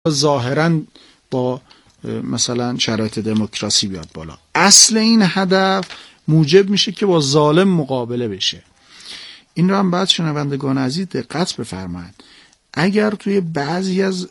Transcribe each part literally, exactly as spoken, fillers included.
ظاهراً با مثلا شرایط دموکراسی بیاد بالا. اصل این هدف موجب میشه که با ظالم مقابله بشه. این رو هم باید شنوندگان عزیز دقت بفرمایید. اگر توی بعضی از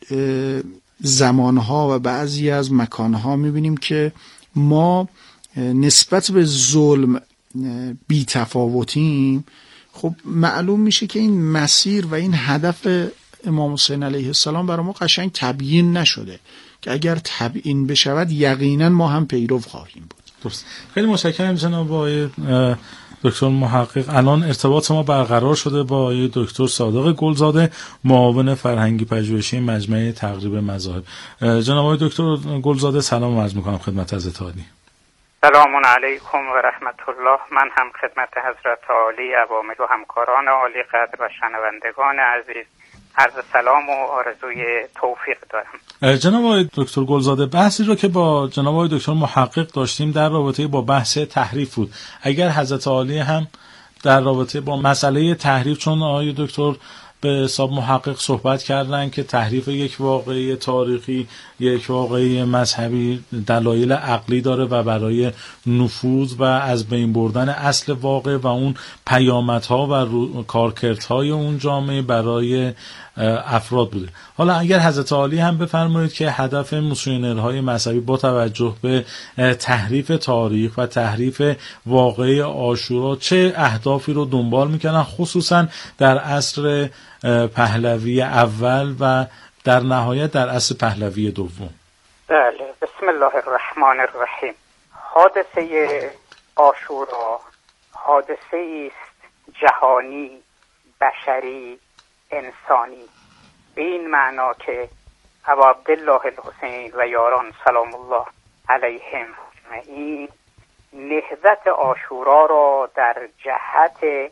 زمانها و بعضی از مکانها میبینیم که ما نسبت به ظلم بی تفاوتیم، خب معلوم میشه که این مسیر و این هدف امام حسین علیه السلام برای ما قشنگ تبیین نشده که اگر تبیین بشود یقینا ما هم پیرو خواهیم بود. درست. خیلی متشکرم جناب آقای دکتر محقق. الان ارتباط ما برقرار شده با آقای دکتر صادق گلزاده، معاون فرهنگی پژوهشی مجمع تقریب مذاهب. جناب آقای دکتر گلزاده سلام عرض می‌کنم خدمت حضرت عالی. سلام علیکم و رحمت الله. من هم خدمت حضرت عالی عوامل و همکاران عالی قدر و شنوندگان عزیز عرض سلام و آرزوی توفیق دارم. جناب آقای دکتر گلزاده، بحثی رو که با جناب آقای دکتر محقق داشتیم در رابطه با بحث تحریف بود. اگر حضرت عالی هم در رابطه با مسئله تحریف، چون آقای دکتر به حساب محقق صحبت کردن که تحریف یک واقعه تاریخی، یک واقعه مذهبی دلایل عقلی داره و برای نفوذ و از بین بردن اصل واقع و اون پیامدها و کارکردهای اون جامعه برای افراد بوده. حالا اگر حضرت عالی هم بفرمایید که هدف میسیونرهای مذهبی با توجه به تحریف تاریخ و تحریف واقعه عاشورا چه اهدافی رو دنبال میکنن، خصوصا در عصر پهلوی اول و در نهایت در عصر پهلوی دوم؟ بله، بسم الله الرحمن الرحیم. حادثه عاشورا حادثه است جهانی، بشری، انسانی، به این معنا که ابا عبدالله الحسین و یاران سلام الله علیهم اجمعین نهضت عاشورا را در جهت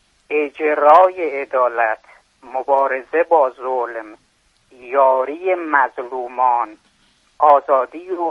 اجرای عدالت، مبارزه با ظلم، یاری مظلومان، آزادی و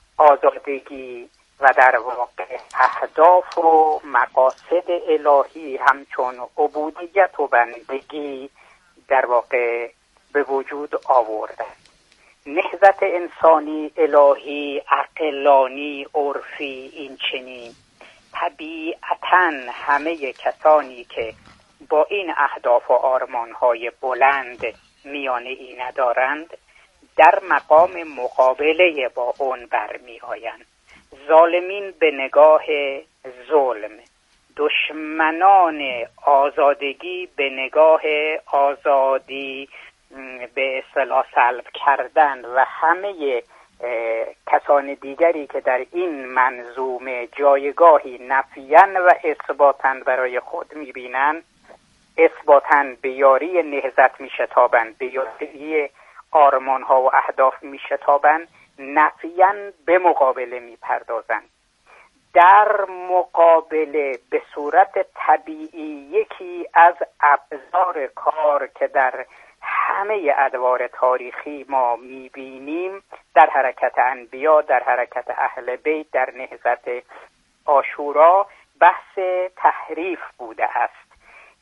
آزادگی و در واقع اهداف و مقاصد الهی همچون عبودیت و بندگی در واقع به وجود آورده. نهضت انسانی، الهی، عقلانی، عرفی این چنین طبیعتاً همه کسانی که با این اهداف و آرمانهای بلند میانه ای ندارند در مقام مقابله با اون برمی آیند. ظالمین به نگاه ظلم، دشمنان آزادگی به نگاه آزادی به اصطلاح سلب کردن و همه کسان دیگری که در این منظومه جایگاهی نفیاً و اثباتاً برای خود میبینند، اثباتاً به یاری نهضت میشتابند، به یاری آرمانها و اهداف میشتابند، نفیاً به مقابله میپردازند. در مقابله به صورت طبیعی یکی از ابزار کار که در همه ادوار تاریخی ما میبینیم در حرکت انبیا، در حرکت اهل بیت، در نهضت عاشورا بحث تحریف بوده است.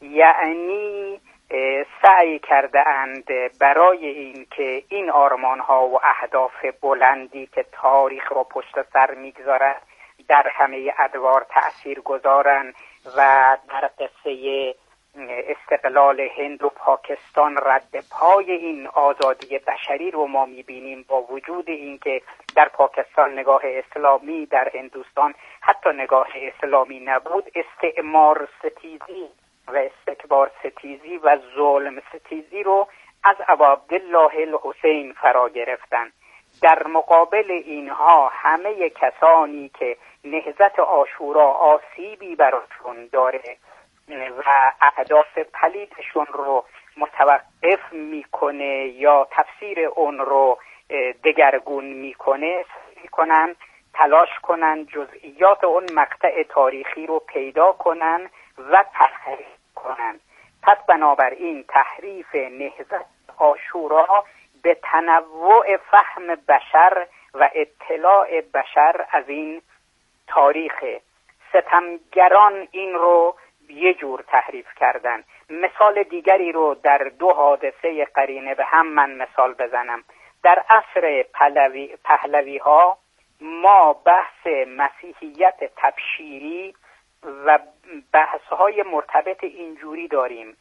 یعنی سعی کرده اند برای این که این آرمان ها و اهداف بلندی که تاریخ را پشت سر میگذارد در همه ادوار تأثیر گذارن و در قصه استقلال هند و پاکستان رد پای این آزادی بشری رو ما میبینیم، با وجود اینکه در پاکستان نگاه اسلامی، در هندوستان حتی نگاه اسلامی نبود، استعمار ستیزی و استکبار ستیزی و ظلم ستیزی رو از ابا عبدالله الحسین فرا گرفتن. در مقابل اینها همه کسانی که نهضت عاشورا آسیبی براشون داره و اهداف پلیدشون رو متوقف میکنه یا تفسیر اون رو دگرگون میکنه، میکنن تلاش کنن جزئیات اون مقطع تاریخی رو پیدا کنن و تحریف کنن. پس بنابراین تحریف نهضت عاشورا به تنوع فهم بشر و اطلاع بشر از این تاریخ. ستمگران این رو یه جور تحریف کردن. مثال دیگری رو در دو حادثه قرینه به هم من مثال بزنم. در عصر پهلوی پهلوی ها ما بحث مسیحیت تبشیری و بحث های مرتبط اینجوری داریم.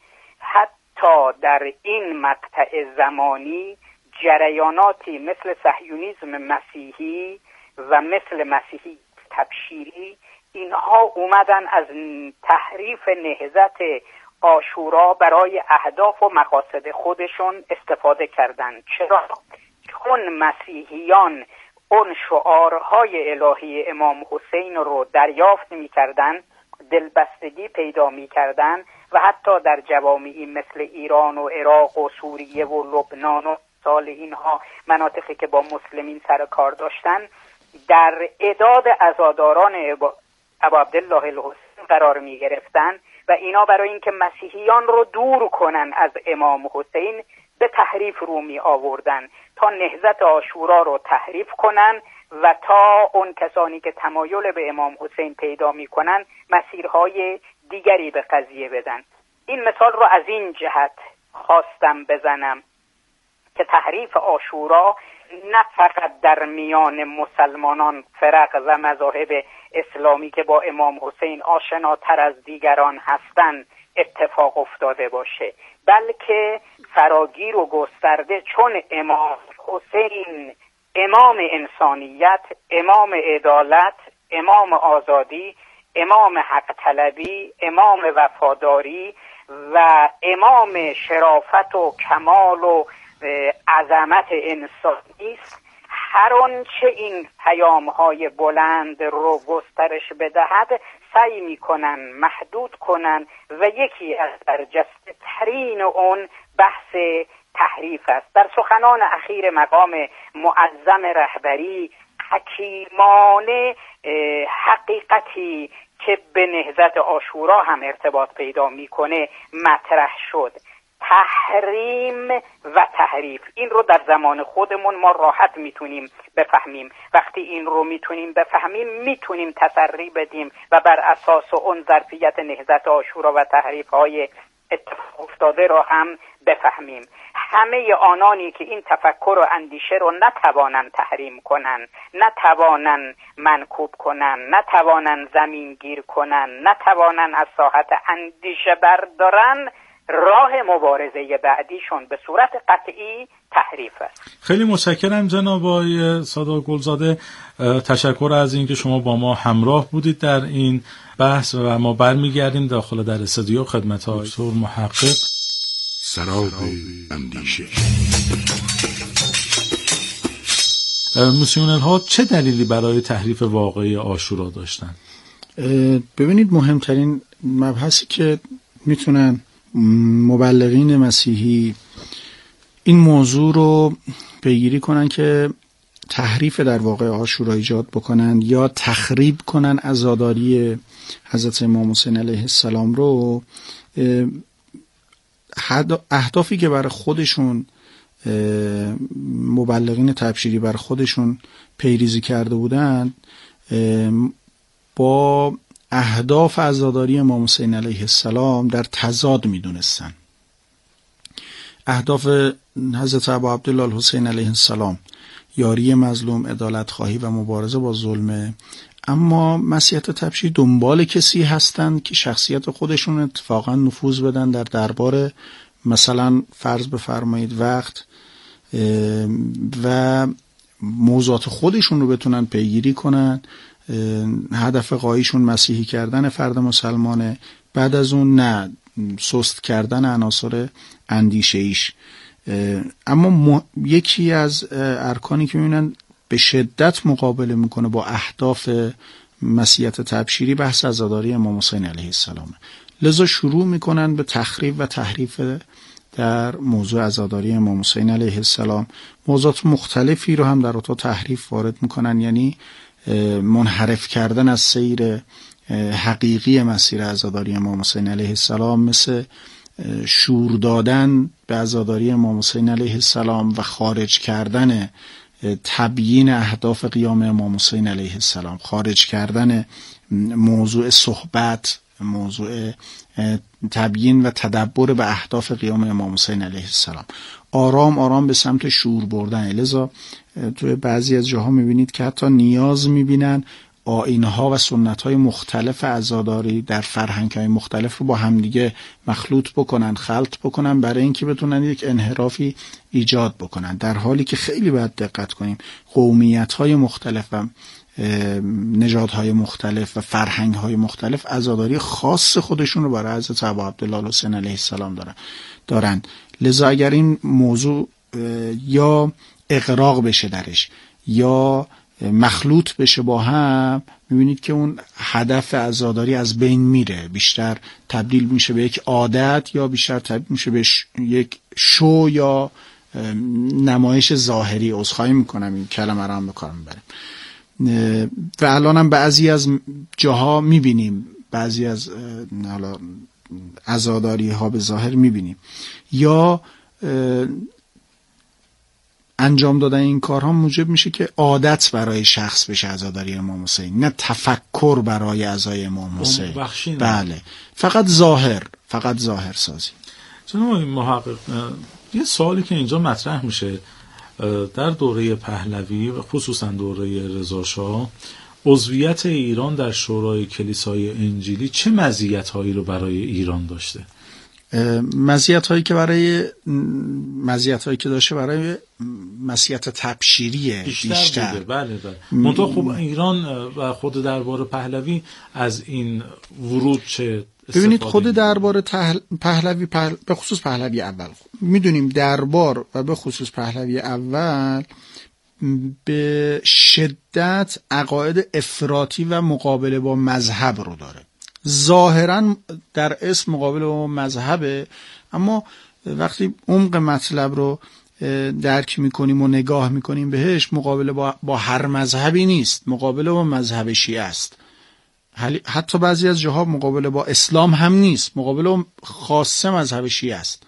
حتی در این مقطع زمانی جریاناتی مثل صهیونیسم مسیحی و مثل مسیحی تبشیری اینها اومدن از تحریف نهضت عاشورا برای اهداف و مقاصد خودشون استفاده کردند. چرا؟ چون مسیحیان اون شعارهای الهی امام حسین رو دریافت می‌کردند، دلبستگی پیدا می‌کردند و حتی در جوامعی مثل ایران و عراق و سوریه و لبنان و سال اینها مناطقی که با مسلمین سر کار داشتن در اعداد عزاداران ابا عبدالله الحسین قرار می گرفتن و اینا برای اینکه مسیحیان رو دور کنن از امام حسین به تحریف رو می آوردن تا نهضت عاشورا رو تحریف کنن و تا اون کسانی که تمایل به امام حسین پیدا می کنن مسیرهای دیگری به قضیه بدن. این مثال رو از این جهت خواستم بزنم که تحریف عاشورا نه فقط در میان مسلمانان فرق و مذاهب اسلامی که با امام حسین آشناتر از دیگران هستند اتفاق افتاده باشه، بلکه فراگیر و گسترده، چون امام حسین امام انسانیت، امام عدالت، امام آزادی، امام حق طلبی، امام وفاداری و امام شرافت و کمال و عظمت انسانی است. هر آنچه این پیام‌های بلند رو گسترش بدهد سعی می‌کنن محدود کنن و یکی از برجسته ترین اون بحث تحریف است. در سخنان اخیر مقام معظم رهبری حکیمانه حقیقتی که به نهضت عاشورا هم ارتباط پیدا میکنه مطرح شد. تحریم و تحریف، این رو در زمان خودمون ما راحت میتونیم بفهمیم. وقتی این رو میتونیم بفهمیم میتونیم تسری بدیم و بر اساس اون ظرفیت نهضت عاشورا و تحریف های اتفاق افتاده رو هم بفهمیم. همه آنانی که این تفکر و اندیشه رو نتوانن تحریم کنن، نتوانن منکوب کنن، نتوانن زمین گیر کنن، نتوانن از ساحت اندیشه بردارن، راه مبارزه بعدیشون به صورت قطعی تحریف است. خیلی متشکرم جناب آقای سادات گلزاده. تشکر از اینکه شما با ما همراه بودید در این بحث و ما برمیگردیم داخل در استودیو خدمت دکتر محقق. سراب اندیشه. میسیونرها ها چه دلیلی برای تحریف واقعی عاشورا داشتن؟ ببینید، مهمترین مبحثی که میتونن مبلغین مسیحی این موضوع رو پیگیری کنن که تحریف در واقع عاشورا ایجاد بکنن یا تخریب کنن عزاداری حضرت امام حسین علیه السلام رو، اهدافی که برای خودشون مبلغین تبشیری برای خودشون پیریزی کرده بودن با اهداف عزاداری امام حسین علیه السلام در تضاد میدونستن. اهداف حضرت ابا عبدالله الحسین علیه السلام یاری مظلوم، عدالت خواهی و مبارزه با ظلم، اما مسیحیت تبشیری دنبال کسی هستند که شخصیت خودشون اتفاقا نفوذ بدن در دربار، مثلا فرض بفرمایید وقت و موضوعات خودشون رو بتونن پیگیری کنن. هدف غایشون مسیحی کردن فرد مسلمانه، بعد از اون نه سست کردن عناصر اندیشه ایش. اما یکی از ارکانی که میبینن به شدت مقابله میکنه با اهداف مسیحیت تبشیری بحث عزاداری امام حسین علیه السلام، لذا شروع میکنن به تخریب و تحریف در موضوع عزاداری امام حسین علیه السلام. موضوعات مختلفی رو هم در اتاق تحریف وارد میکنن، یعنی منحرف کردن از سیر حقیقی مسیر عزاداری امام حسین علیه السلام، مثل شور دادن به عزاداری امام حسین علیه السلام و خارج کردن تبیین اهداف قیام امام حسین علیه السلام، خارج کردن موضوع صحبت موضوع تبیین و تدبر به اهداف قیام امام حسین علیه السلام، آرام آرام به سمت شعور بردن. لذا توی بعضی از جاها میبینید که حتی نیاز میبینن آیین‌ها و سنت‌های مختلف عزاداری در فرهنگ‌های مختلف رو با همدیگه مخلوط بکنن، خلط بکنن، برای اینکه بتونن یک انحرافی ایجاد بکنن، در حالی که خیلی باید دقت کنیم قومیت‌های مختلف و نژادهای مختلف و فرهنگ‌های مختلف عزاداری خاص خودشون رو برای حضرت ابا عبدالله الحسین علیه السلام دارن دارن لذا اگر این موضوع یا اغراق بشه درش یا مخلوط بشه با هم، میبینید که اون هدف عزاداری از بین میره، بیشتر تبدیل میشه به یک عادت یا بیشتر تبدیل میشه به یک شو یا نمایش ظاهری. عذرخواهی میکنم این کلمه رو هم به کار میبرم. و الان هم بعضی از جاها میبینیم، بعضی از حالا عزاداری ها به ظاهر میبینیم یا انجام دادن این کارها موجب میشه که عادت برای شخص بشه عزاداری امام حسین، نه تفکر برای عزای امام حسین. بله، فقط ظاهر، فقط ظاهر سازی. جناب محقق، یه سوالی که اینجا مطرح میشه، در دوره پهلوی و خصوصا دوره رضا شاه عضویت ایران در شورای کلیسای انجیلی چه مزیت‌هایی رو برای ایران داشته؟ مزیت‌هایی که برای مزیت‌هایی که داشته برای مسیحیت تبشیریه بیشتر, بیشتر. بوده. بله بله. منتها خب ایران و خود دربار پهلوی از این ورود چه ببینید، خود دربار پهلوی پهل... به خصوص پهلوی اول میدونیم دربار و به خصوص پهلوی اول به شدت عقاید افراطی و مقابله با مذهب رو داره. ظاهرا در اسم مقابله با مذهبه، اما وقتی عمق مطلب رو درک میکنیم و نگاه میکنیم بهش، مقابله با, با هر مذهبی نیست، مقابله با مذهب شیعه است. حتی بعضی از جاها مقابله با اسلام هم نیست، مقابله با خاصه مذهب شیعه است.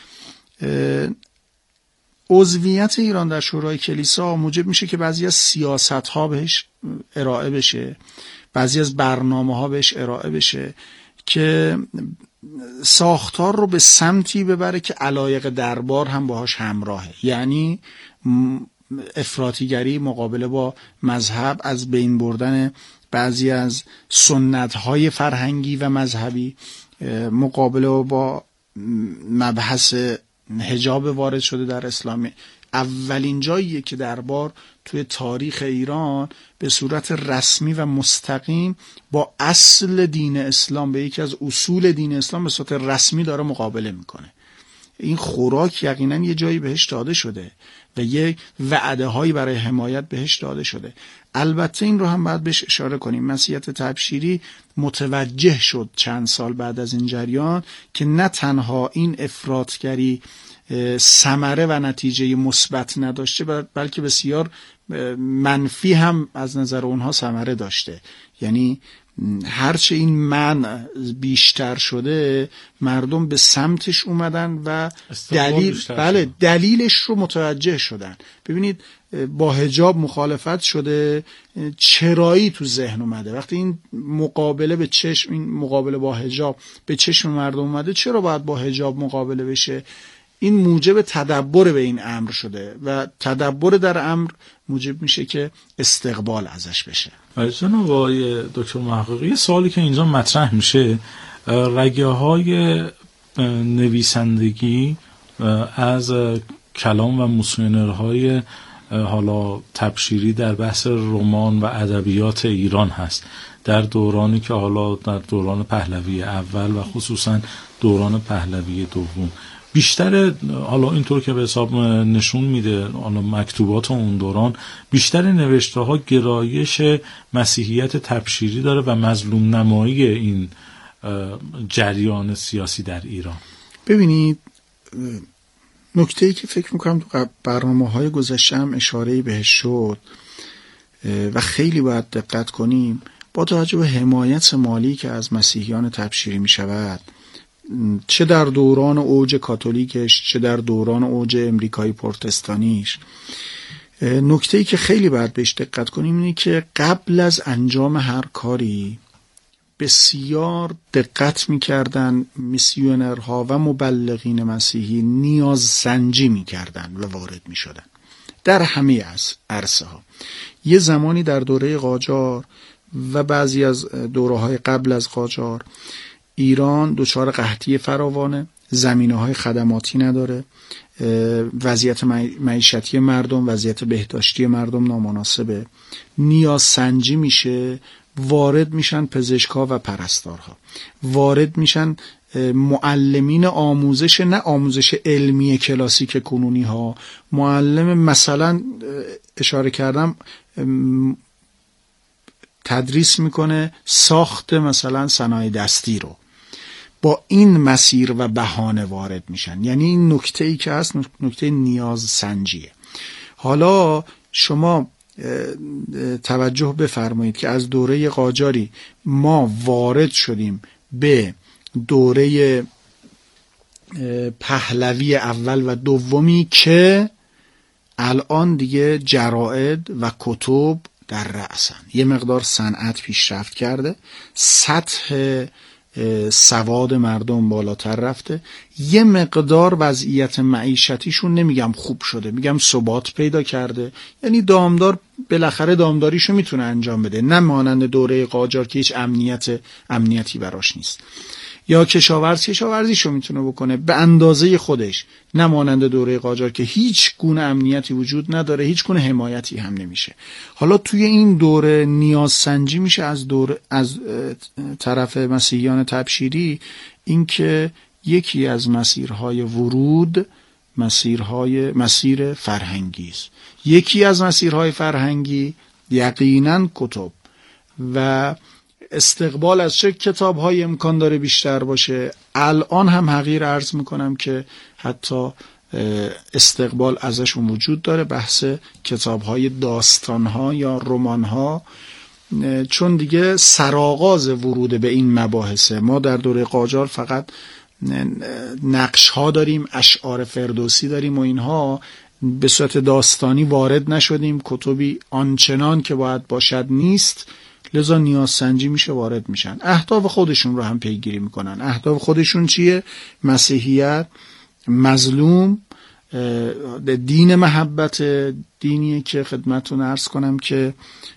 عضویت ایران در شورای کلیسا موجب میشه که بعضی از سیاست ها بهش ارائه بشه، بعضی از برنامه ها بهش ارائه بشه که ساختار رو به سمتی ببره که علایق دربار هم باهاش همراهه، یعنی افراطیگری، مقابله با مذهب، از بین بردن بعضی از سنت‌های فرهنگی و مذهبی، مقابله با مبحث حجاب وارد شده در اسلام. اولین جاییه که دربار توی تاریخ ایران به صورت رسمی و مستقیم با اصل دین اسلام، به یکی از اصول دین اسلام به صورت رسمی داره مقابله میکنه. این خوراک یقینا یه جایی بهش داده شده و یک وعده هایی برای حمایت بهش داده شده. البته این رو هم باید بهش اشاره کنیم، مسیحیت تبشیری متوجه شد چند سال بعد از این جریان که نه تنها این افراطگری ثمره و نتیجه مثبت نداشته، بلکه بسیار منفی هم از نظر اونها ثمره داشته. یعنی هرچه این منع بیشتر شده، مردم به سمتش اومدن و دلیل بله دلیلش رو متوجه شدن. ببینید، با حجاب مخالفت شده، چرایی تو ذهن اومده. وقتی این مقابله به چشم، این مقابله با حجاب به چشم مردم اومده، چرا باید با حجاب مقابله بشه؟ این موجب تدبر به این امر شده و تدبر در امر موجب میشه که استقبال ازش بشه. جناب آقای دکتر محقق، یه سوالی که اینجا مطرح میشه، رگه های نویسندگی از کلام و موسیونرهای حالا تبشیری در بحث رمان و ادبیات ایران هست در دورانی که حالا در دوران پهلوی اول و خصوصا دوران پهلوی دوم بیشتر، حالا اینطور که به حساب نشون میده حالا مکتوبات اون دوران، بیشتر نوشته ها گرایش مسیحیت تبشیری داره و مظلوم نمایی این جریان سیاسی در ایران. ببینید، نکته‌ای که فکر میکنم تو برنامه‌های گذشته هم اشاره‌ای بهش شد و خیلی باید دقت کنیم، با توجه به حمایت مالی که از مسیحیان تبشیری میشود، چه در دوران اوج کاتولیکش چه در دوران اوج امریکای پروتستانیش، نکته‌ای که خیلی باید بهش دقت کنیم اینه که قبل از انجام هر کاری بسیار دقت میکردن میسیونرها و مبلغین مسیحی، نیاز سنجی میکردن و وارد میشدن در همه از عرصه ها. یه زمانی در دوره قاجار و بعضی از دوره‌های قبل از قاجار ایران دچار قحطی فراوانه، زمینه‌های خدماتی نداره، وضعیت معیشتی مردم، وضعیت بهداشتی مردم نامناسبه. نیاز سنجی میشه، وارد میشن پزشکا و پرستارها، وارد میشن معلمین آموزش، نه آموزش علمی کلاسیک کنونی ها، معلم مثلا اشاره کردم تدریس میکنه ساخت مثلا صنایع دستی رو، با این مسیر و بهانه وارد میشن. یعنی این نکته ای که هست نکته نیاز سنجیه. حالا شما توجه بفرمایید که از دوره قاجاری ما وارد شدیم به دوره پهلوی اول و دومی که الان دیگه جراید و کتب در رأسن. یه مقدار صنعت پیشرفت کرده، سطح سواد مردم بالاتر رفته، یه مقدار وضعیت معیشتیشون نمیگم خوب شده، میگم ثبات پیدا کرده. یعنی دامدار بالاخره دامداریشو میتونه انجام بده، نه مانند دوره قاجار که هیچ امنیت امنیتی براش نیست. یا کشاورز کشاورزیشو میتونه بکنه به اندازه خودش، نه مانند دوره قاجار که هیچ گونه امنیتی وجود نداره، هیچ گونه حمایتی هم نمیشه. حالا توی این دوره نیاز سنجی میشه از دور از طرف مسیحیان تبشیری، اینکه یکی از مسیرهای ورود مسیرهای مسیر فرهنگی است. یکی از مسیرهای فرهنگی یقینا کتب و استقبال از چه کتاب‌های امکان داره بیشتر باشه. الان هم حقیر عرض میکنم که حتی استقبال ازشون وجود داره، بحث کتاب‌های داستان‌ها یا رمان‌ها، چون دیگه سرآغاز ورود به این مباحثه. ما در دوره قاجار فقط نقش‌ها داریم، اشعار فردوسی داریم و اینها، به صورت داستانی وارد نشدیم، کتبی آنچنان که باید باشد نیست، لذا نیاز سنجی میشه، وارد میشن، اهداف خودشون رو هم پیگیری میکنن. اهداف خودشون چیه؟ مسیحیت، مظلوم، دین محبت، دینیه که خدمتتون عرض کنم که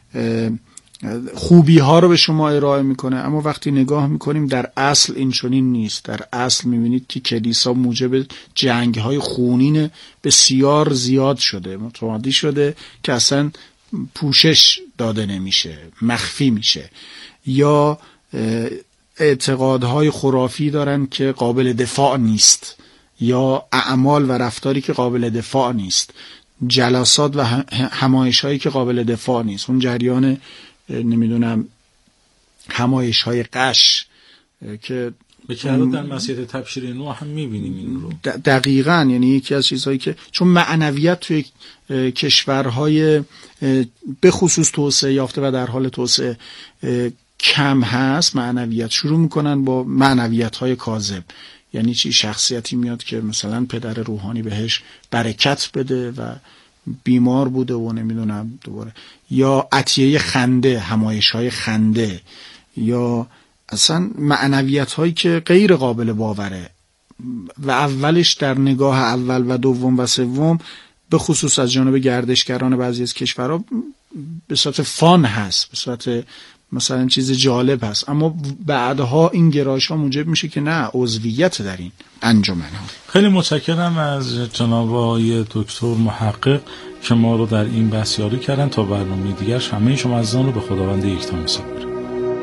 خوبی ها رو به شما ارائه میکنه، اما وقتی نگاه میکنیم در اصل این چنین نیست. در اصل میبینید که کلیسا موجب جنگ های خونین بسیار زیاد شده، متمادی شده که اصلا پوشش داده نمیشه، مخفی میشه، یا اعتقادهای خرافی دارن که قابل دفاع نیست، یا اعمال و رفتاری که قابل دفاع نیست، جلسات و همایش هایی که قابل دفاع نیست. اون جریان نمیدونم همایش های قش که بچه‌ها در مسیحیت تبشیری نو هم میبینیم این رو. دقیقاً، یعنی یکی از چیزهایی که چون معنویت توی کشورهای به خصوص توسعه یافته و در حال توسعه کم هست، معنویت شروع میکنن با معنویت های کاذب. یعنی چی؟ شخصیتی میاد که مثلا پدر روحانی بهش برکت بده و بیمار بوده و نمیدونم دوباره، یا عطیه خنده، همایش های خنده، یا اصلا معنویت هایی که غیر قابل باوره و اولش در نگاه اول و دوم و سوم به خصوص از جانب گردشگران بعضی از کشورها به صورت فان هست، به صورت مثلا چیز جالب هست، اما بعدها این گرایش ها موجب میشه که نه، عضویت در این انجمن ها. خیلی متشکرم از جناب آقای دکتر محقق که ما رو در این بحث یاری کردن. تا برنامه دیگر همه شما عزیزان رو به خداوند یکتا می‌سپارم.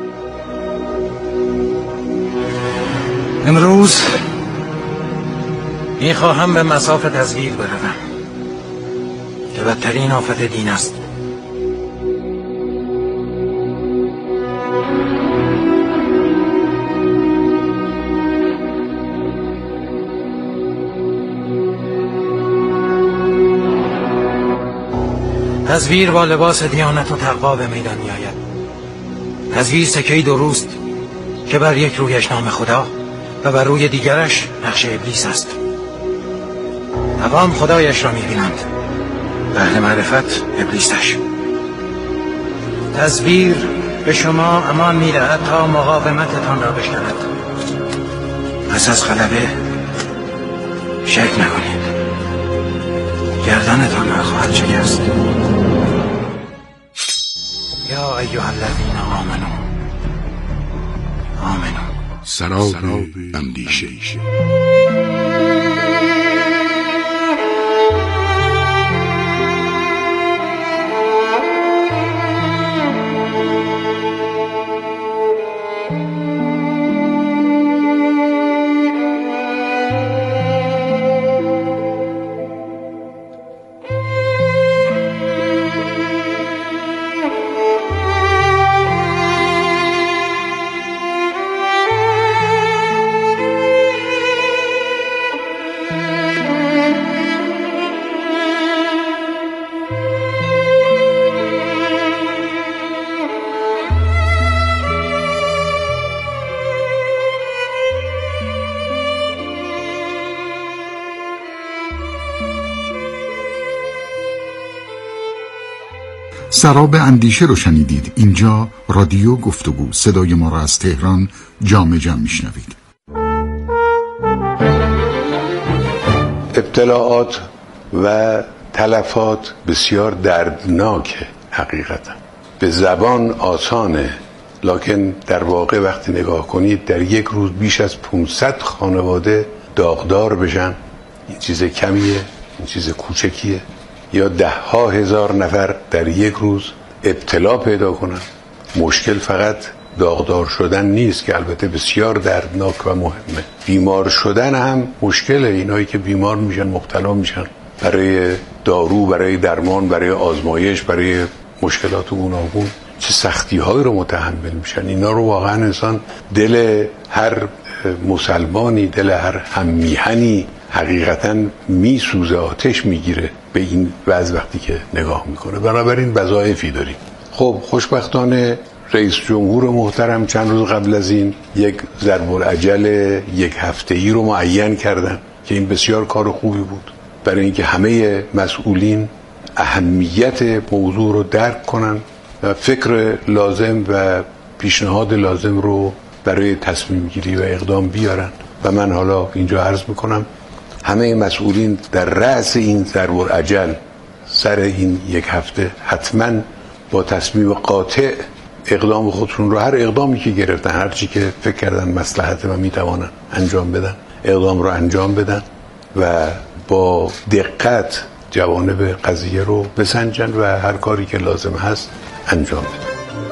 امروز میخواهم به مصاف تزویر بروم که بدترین آفت دین است. تزویر با لباس دیانت و تقوا به میدان می آید. تزویر سکه‌ای درست که بر یک رویش نام خدا و بر روی دیگرش نقش ابلیس است. عوام خدایش را می بینند، اهل معرفت ابلیسش. تزویر به شما امان می‌دهد تا مقاومتتان را بشکند. پس از غلبه شک نکنید، گردنتان را خواهد شکست. یا ایها الذین آمنو آمنو. سراب اندیشه. سراب اندیشه رو شنیدید. اینجا رادیو گفتگو، صدای ما را از تهران جام جم میشنوید. ابتلاعات و تلفات بسیار دردناکه، حقیقتا به زبان آسانه، لکن در واقع وقتی نگاه کنید در یک روز بیش از پانصد خانواده داغدار بشن، این چیز کمیه، این چیز کوچکیه. یا ده ها هزار نفر در یک روز ابتلا پیدا کنن. مشکل فقط داغدار شدن نیست که البته بسیار دردناک و مهمه، بیمار شدن هم مشکله. اینایی که بیمار میشن، مبتلا میشن، برای دارو، برای درمان، برای آزمایش، برای مشکلات گوناگون چه سختی هایی رو متحمل میشن. اینا رو واقعا انسان، دل هر مسلمانی، دل هر هممیهنی حقیقتا میسوزه، آتش میگیره به این وضع وقتی که نگاه میکنه. بنابراین وظایفی داریم. خب خوشبختانه رئیس جمهور محترم چند روز قبل از این یک ضرب العجل یک هفته‌ای رو معین کردن که این بسیار کار خوبی بود، برای اینکه همه مسئولین اهمیت موضوع رو درک کنن و فکر لازم و پیشنهاد لازم رو برای تصمیم گیری و اقدام بیارن. و من حالا اینجا عرض میکنم همه مسئولین در رأس این ضرب العجل سر این یک هفته حتما با تصمیم قاطع اقدام خودشون رو، هر اقدامی که گرفتن، هر چی که فکر کردن مصلحته و میتوانن انجام بدن، اقدام رو انجام بدن و با دقت جوانب قضیه رو بسنجن و هر کاری که لازم هست انجام بدن.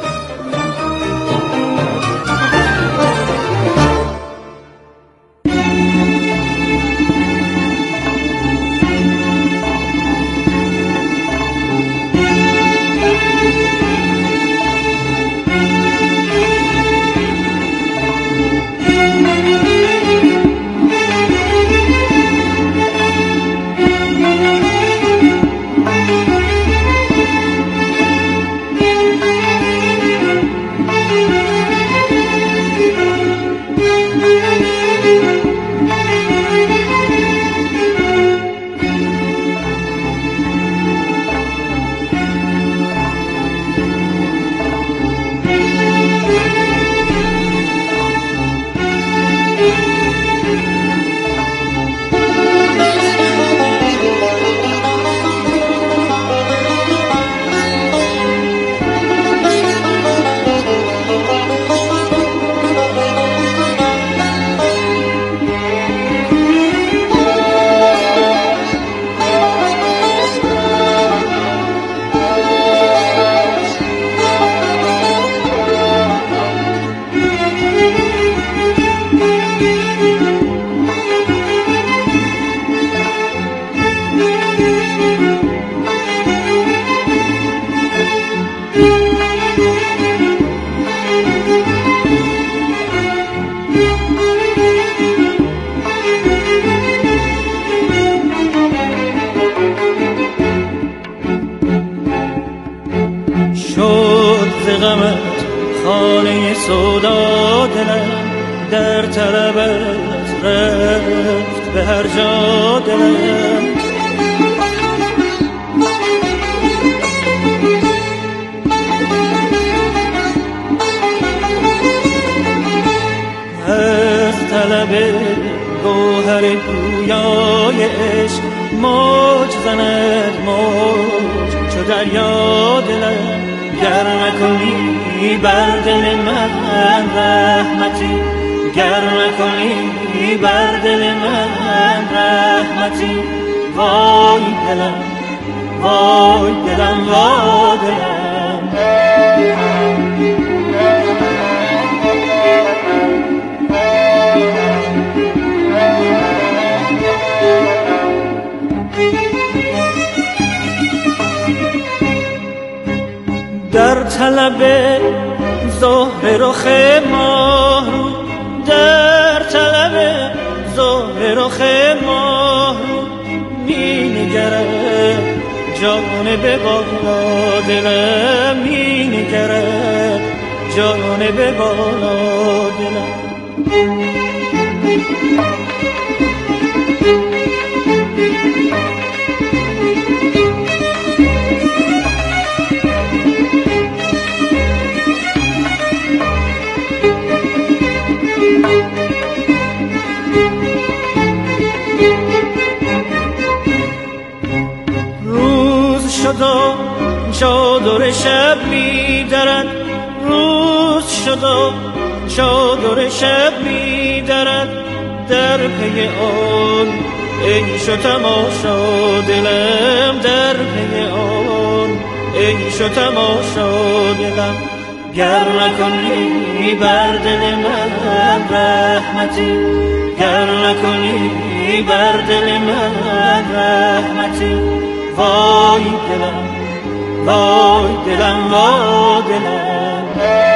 سودا دلم در طلبت رفت به هر جا دلم، لب گوهر گویای عشق موج زند موج چو دریا دلم گر نکنی بر دل من رحمتی گر نکنی بر دل من رحمتی وای دلم وای دلم وای دلم در طلب زهر رخ ماه رو در طلب زهر رخ ماه رو می نگرد جانب بالا دلم می نگرد جانب بالا دلم چادر شب می درد روز شد و چادر شب می درد در پی آن عیش و تماشا دلم در پی آن عیش و تماشا دلم گر نکنی بر دل من رحمتی گر نکنی بر دل من رحمتی وای دلم وای دلم وای دلم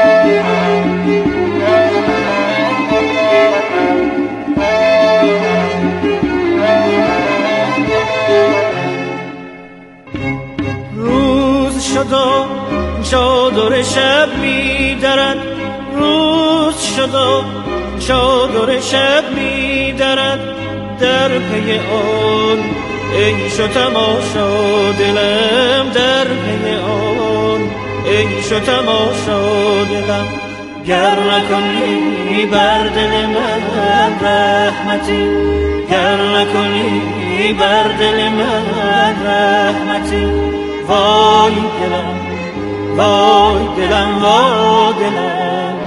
روز شد و چادر شب می درد روز شد و چادر شب می درد در پی آن عیش و تماشا دلم در پی آن عیش و تماشا دلم گر نکنی بر دل من رحمتی گر نکنی بر دل من رحمتی وای دلم وای دلم وای دلم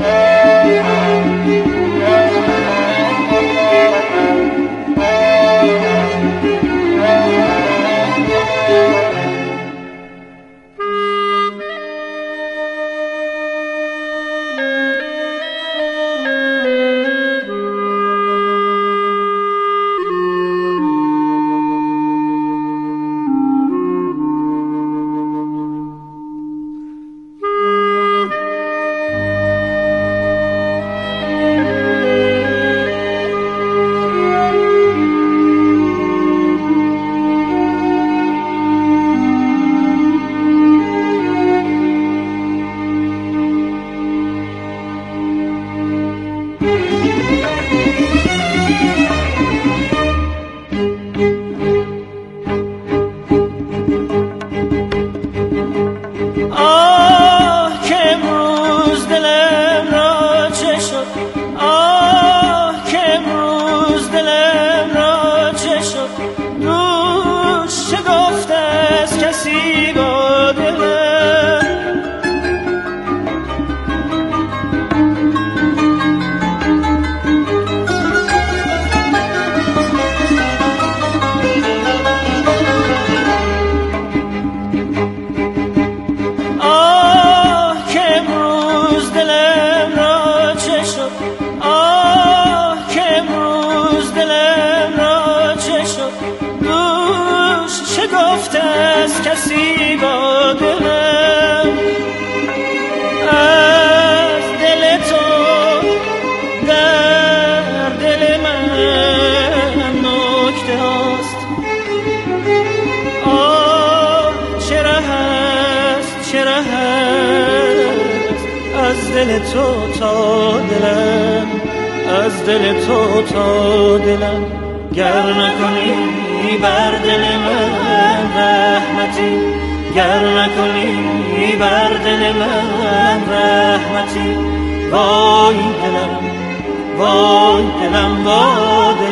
دل تو تا دلم از دل تو تا دلم گر نکنی بر دل من رحمتی گر نکنی بر دل من رحمتی وای دلم وای دلم وای